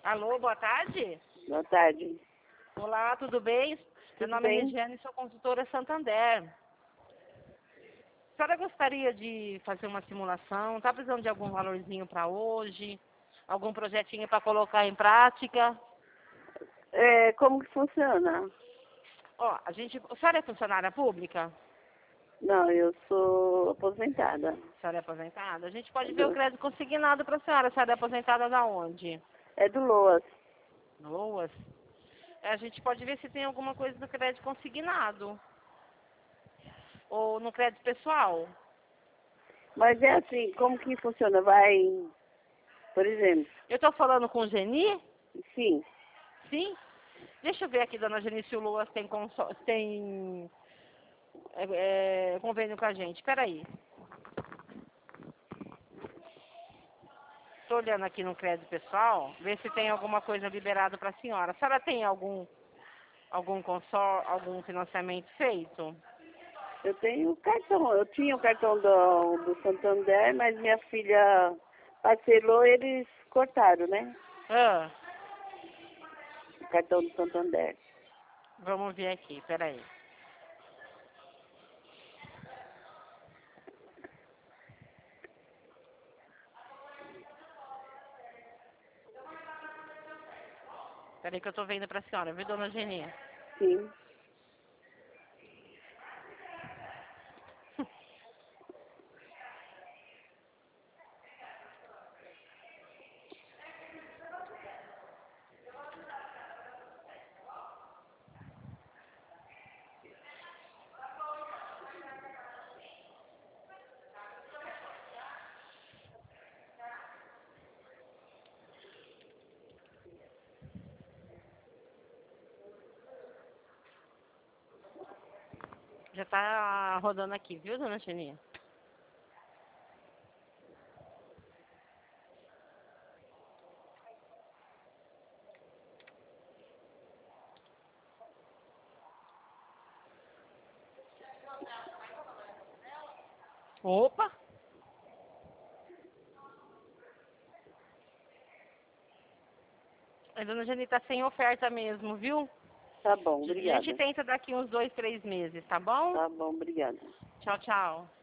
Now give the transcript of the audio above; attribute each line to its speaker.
Speaker 1: Alô, boa tarde.
Speaker 2: Boa tarde.
Speaker 1: Olá, tudo bem? Meu
Speaker 2: Tudo
Speaker 1: nome é
Speaker 2: bem?
Speaker 1: Regiane e sou consultora Santander. A senhora gostaria de fazer uma simulação? Está precisando de algum valorzinho para hoje? Algum projetinho para colocar em prática?
Speaker 2: Como que funciona?
Speaker 1: Ó, a senhora é funcionária pública?
Speaker 2: Não, eu sou aposentada.
Speaker 1: A senhora é aposentada? A gente pode ver o
Speaker 2: Do-
Speaker 1: crédito consignado para a senhora. A senhora é aposentada da onde?
Speaker 2: É do Loas.
Speaker 1: Loas. A gente pode ver se tem alguma coisa no crédito consignado. Ou no crédito pessoal.
Speaker 2: Mas é assim, como que funciona? Vai, por exemplo,
Speaker 1: Eu estou falando com o Geni?
Speaker 2: sim,
Speaker 1: Sim? Deixa eu ver aqui, dona Genice, o Luas tem convênio com a gente. Peraí. Estou olhando aqui no crédito pessoal, ver se tem alguma coisa liberada para a senhora. A senhora tem algum consórcio, algum financiamento feito?
Speaker 2: eu tenho cartão. Eu tinha o cartão do Santander, mas minha filha parcelou, eles cortaram, né?
Speaker 1: Ah,
Speaker 2: O cartão do Santander.
Speaker 1: vamos ver aqui, peraí. Peraí que eu estou vendo para a senhora, viu, dona Geni?
Speaker 2: Sim.
Speaker 1: Já está rodando aqui, viu, dona Geni? Opa! A dona Geni tá sem oferta mesmo, viu?
Speaker 2: Tá bom,
Speaker 1: A gente
Speaker 2: obrigada.
Speaker 1: tenta daqui uns 2, 3 meses, tá bom?
Speaker 2: Tá bom, obrigada.
Speaker 1: Tchau, tchau.